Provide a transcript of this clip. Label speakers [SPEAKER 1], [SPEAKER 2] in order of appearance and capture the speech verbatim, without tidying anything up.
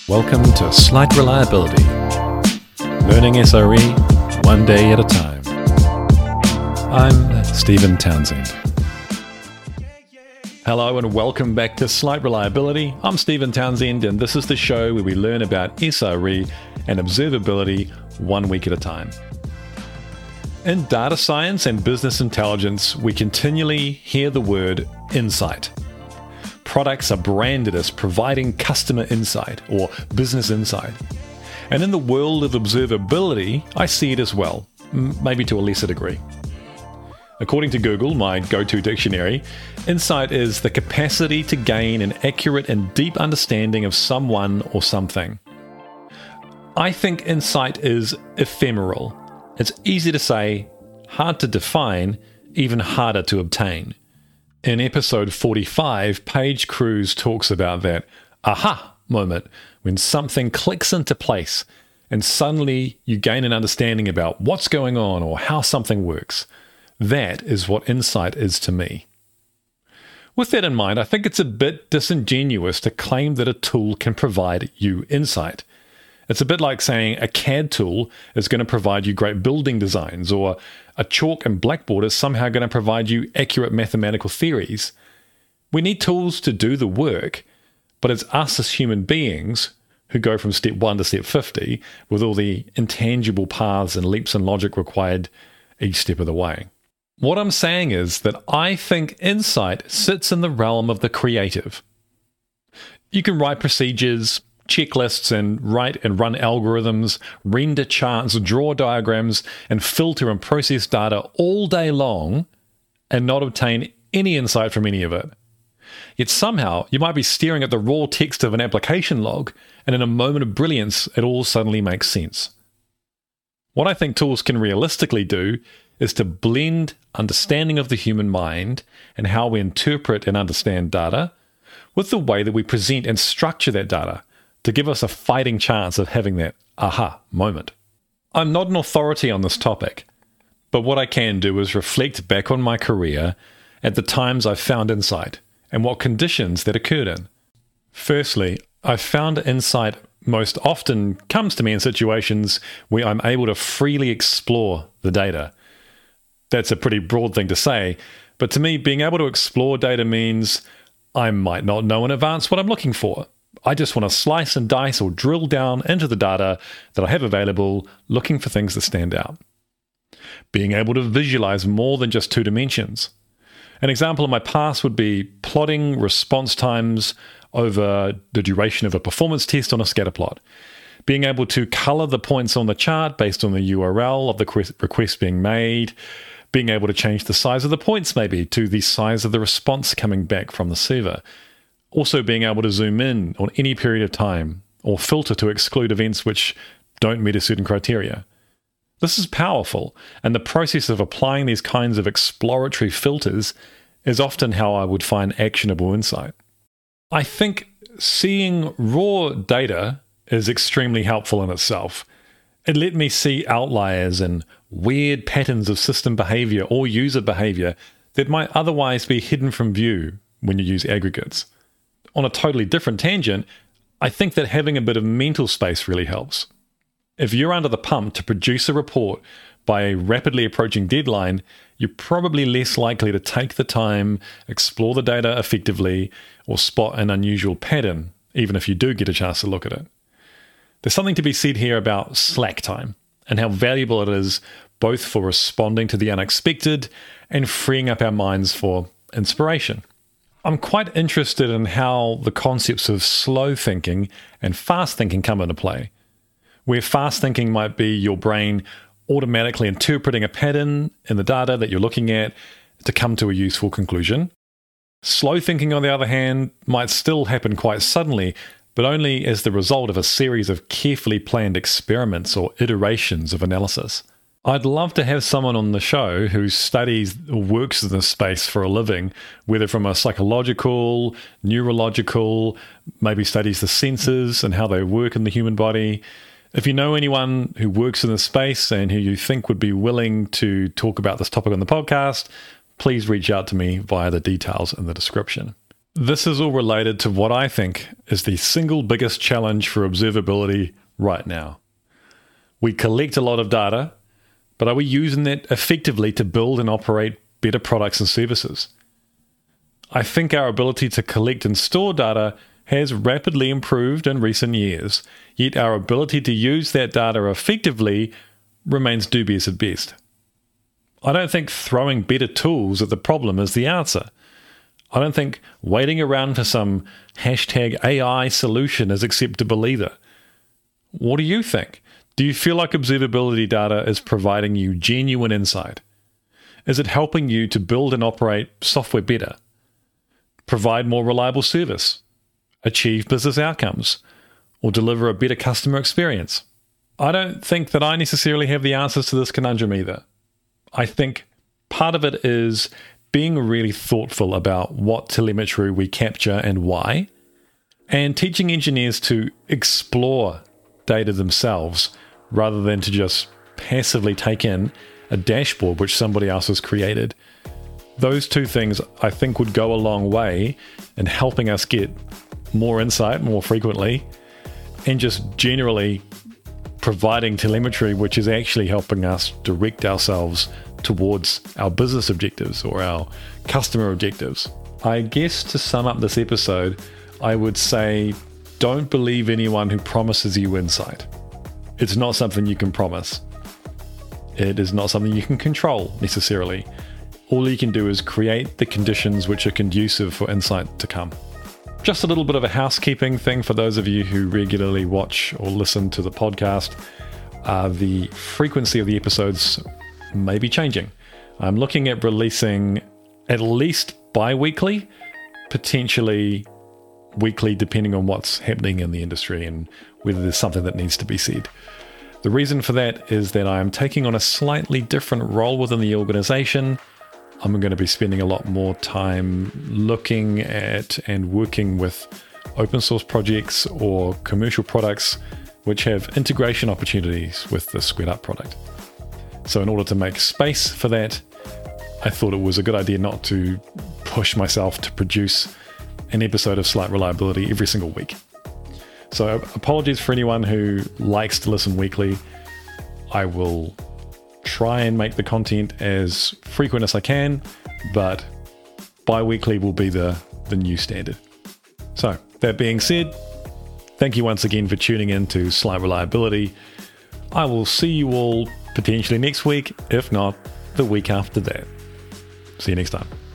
[SPEAKER 1] Welcome to Slight Reliability, learning S R E one day at a time. I'm Stephen Townsend. Hello and welcome back to Slight Reliability. I'm Stephen Townsend and this is the show where we learn about S R E and observability one week at a time. In data science and business intelligence, we continually hear the word insight. Products are branded as providing customer insight or business insight. And in the world of observability, I see it as well, maybe to a lesser degree. According to Google, my go-to dictionary, insight is the capacity to gain an accurate and deep understanding of someone or something. I think insight is ephemeral. It's easy to say, hard to define, even harder to obtain. In episode forty-five, Paige Cruz talks about that aha moment when something clicks into place and suddenly you gain an understanding about what's going on or how something works. That is what insight is to me. With that in mind, I think it's a bit disingenuous to claim that a tool can provide you insight. It's a bit like saying a C A D tool is going to provide you great building designs, or a chalk and blackboard is somehow going to provide you accurate mathematical theories. We need tools to do the work, but it's us as human beings who go from step one to step fifty with all the intangible paths and leaps in logic required each step of the way. What I'm saying is that I think insight sits in the realm of the creative. You can write procedures, checklists, and write and run algorithms, render charts, draw diagrams, and filter and process data all day long and not obtain any insight from any of it. Yet somehow you might be staring at the raw text of an application log, and in a moment of brilliance, it all suddenly makes sense. What I think tools can realistically do is to blend understanding of the human mind and how we interpret and understand data with the way that we present and structure that data, to give us a fighting chance of having that aha moment. I'm not an authority on this topic, but what I can do is reflect back on my career at the times I've found insight and what conditions that occurred in. Firstly, I've found insight most often comes to me in situations where I'm able to freely explore the data. That's a pretty broad thing to say, but to me, being able to explore data means I might not know in advance what I'm looking for. I just want to slice and dice or drill down into the data that I have available, looking for things that stand out. Being able to visualize more than just two dimensions. An example in my past would be plotting response times over the duration of a performance test on a scatter plot. Being able to color the points on the chart based on the U R L of the request being made. Being able to change the size of the points maybe to the size of the response coming back from the server. Also being able to zoom in on any period of time or filter to exclude events which don't meet a certain criteria. This is powerful, and the process of applying these kinds of exploratory filters is often how I would find actionable insight. I think seeing raw data is extremely helpful in itself. It let me see outliers and weird patterns of system behavior or user behavior that might otherwise be hidden from view when you use aggregates. On a totally different tangent, I think that having a bit of mental space really helps. If you're under the pump to produce a report by a rapidly approaching deadline, you're probably less likely to take the time, explore the data effectively, or spot an unusual pattern, even if you do get a chance to look at it. There's something to be said here about slack time and how valuable it is both for responding to the unexpected and freeing up our minds for inspiration. I'm quite interested in how the concepts of slow thinking and fast thinking come into play, where fast thinking might be your brain automatically interpreting a pattern in the data that you're looking at to come to a useful conclusion. Slow thinking, on the other hand, might still happen quite suddenly, but only as the result of a series of carefully planned experiments or iterations of analysis. I'd love to have someone on the show who studies or works in this space for a living, whether from a psychological, neurological, maybe studies the senses and how they work in the human body. If you know anyone who works in this space and who you think would be willing to talk about this topic on the podcast, please reach out to me via the details in the description. This is all related to what I think is the single biggest challenge for observability right now. We collect a lot of data, but are we using that effectively to build and operate better products and services? I think our ability to collect and store data has rapidly improved in recent years, yet our ability to use that data effectively remains dubious at best. I don't think throwing better tools at the problem is the answer. I don't think waiting around for some hashtag A I solution is acceptable either. What do you think? Do you feel like observability data is providing you genuine insight? Is it helping you to build and operate software better? Provide more reliable service? Achieve business outcomes? Or deliver a better customer experience? I don't think that I necessarily have the answers to this conundrum either. I think part of it is being really thoughtful about what telemetry we capture and why, and teaching engineers to explore data themselves rather than to just passively take in a dashboard which somebody else has created. Those two things, I think, would go a long way in helping us get more insight more frequently and just generally providing telemetry which is actually helping us direct ourselves towards our business objectives or our customer objectives. I guess to sum up this episode, I would say don't believe anyone who promises you insight. It's not something you can promise. It is not something you can control necessarily. All you can do is create the conditions which are conducive for insight to come. Just a little bit of a housekeeping thing for those of you who regularly watch or listen to the podcast. Uh, the frequency of the episodes may be changing. I'm looking at releasing at least bi-weekly, potentially weekly, depending on what's happening in the industry and whether there's something that needs to be said. The reason for that is that I'm taking on a slightly different role within the organization. I'm going to be spending a lot more time looking at and working with open source projects or commercial products which have integration opportunities with the Squared Up product. So in order to make space for that, I thought it was a good idea not to push myself to produce an episode of Slight Reliability every single week. So apologies for anyone who likes to listen weekly. I will try and make the content as frequent as I can, but bi-weekly will be the, the new standard. So that being said, thank you once again for tuning in to Slight Reliability. I will see you all potentially next week, if not the week after that. See you next time.